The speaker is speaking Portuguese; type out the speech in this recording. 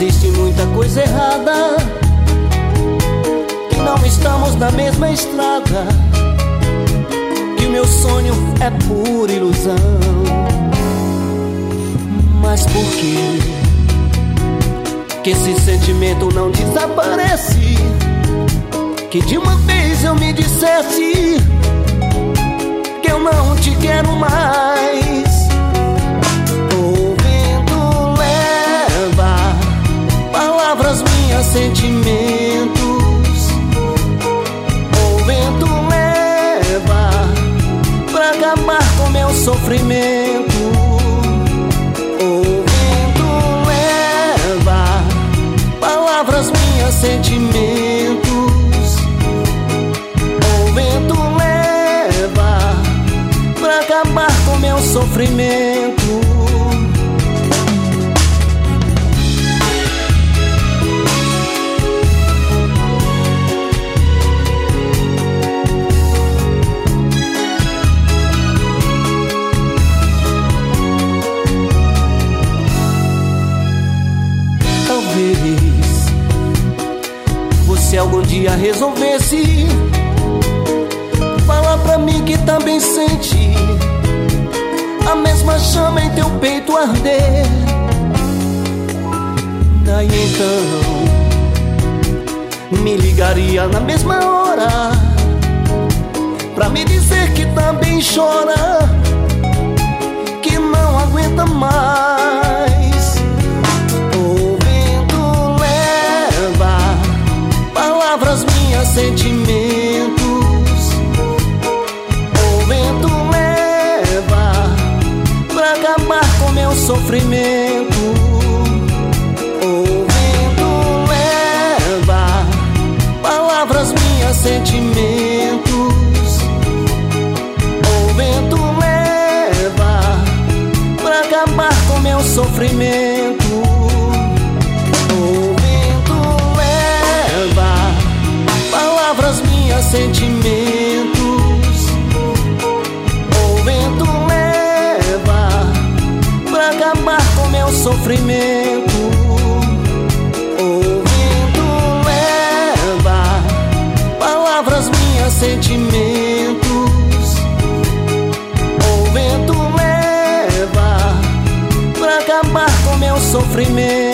existe muita coisa errada, que não estamos na mesma estrada, que o meu sonho é pura ilusão. Mas por que esse sentimento não desaparece? Que de uma vez eu me dissesse que eu não te quero mais. O vento leva palavras minhas, sentimentos. O vento leva pra acabar com meu sofrimento. O vento leva palavras minhas, sentimentos. O vento leva pra acabar com meu sofrimento. Talvez você algum dia resolvesse falar pra mim que também sente a mesma chama em teu peito arder. Daí então me ligaria na mesma hora pra me dizer que também chora, que não aguenta mais. O vento leva palavras minhas, sentimentos. O vento leva pra acabar com meu sofrimento. O vento leva palavras minhas, sentimentos. O vento leva pra acabar com meu sofrimento. O vento leva palavras minhas, sentimentos. O vento leva pra acabar com meu sofrimento. O vento leva palavras minhas, sentimentos. O vento leva pra acabar com meu sofrimento.